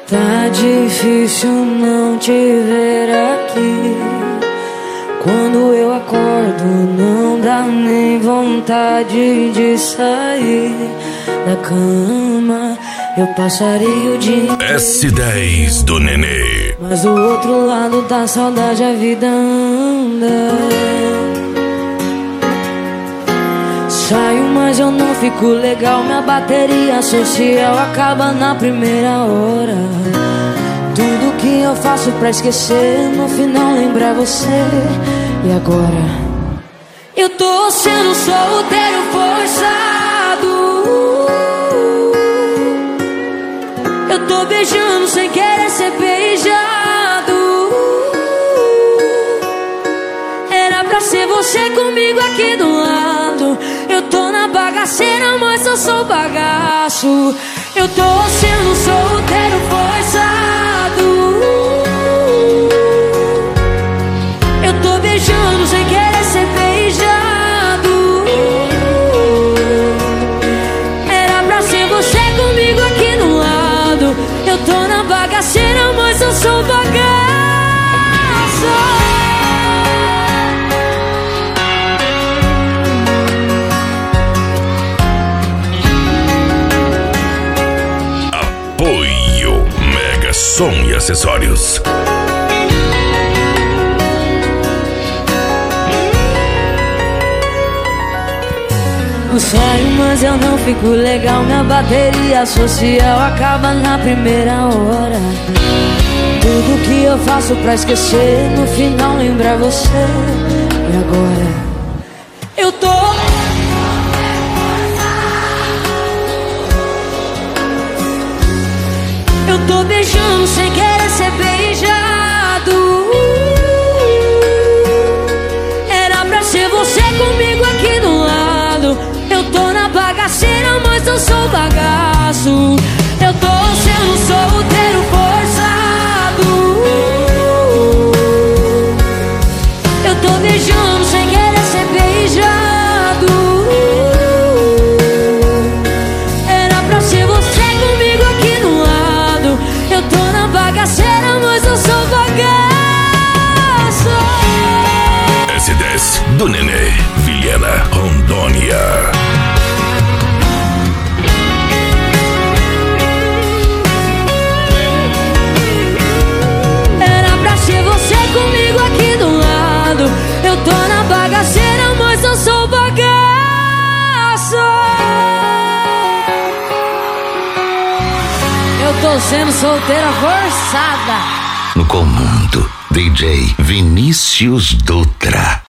Tá difícil não te ver aqui. Quando eu acordo não dá nem vontade de sair da cama. Eu passaria o dia S10 do Nenê. mas do outro lado da saudade a vida anda. Saio, mas eu não fico legal. Minha bateria social acaba na primeira hora. Tudo que eu faço pra esquecer, no final lembrar você. E agora? Eu tô sendo solteiro forçado. Eu tô beijando sem querer ser beijado. Era pra ser você comigo aqui do lado. Eu tô na bagaceira, mas eu sou bagaço. Eu tô sendo solteiro forçado. Eu tô beijando sem querer ser beijado. Era pra ser você comigo aqui do lado. Eu tô na bagaceira, mas eu sou bagaço. Apoio Mega Som e Acessórios. Eu saio, mas eu não fico legal. Minha bateria social acaba na primeira hora. Tudo que eu faço pra esquecer, no final lembrar você. E agora? Eu tô beijando sem querer ser beijado. Era pra ser você comigo aqui do lado. Eu tô na bagaceira, mas eu sou bagaço. Eu tô sendo solteiro forçado. Eu tô beijando sem querer ser beijado. Era pra ser você comigo aqui do lado. Eu tô na bagaceira, mas eu sou bagaço. S10 do Nenê, Vilhena, Rondônia. Era pra ser você comigo aqui do lado. Eu tô na bagaceira, mas eu sou bagaço. Eu tô sendo solteira forçada. No comando, DJ Vinícius Dutra.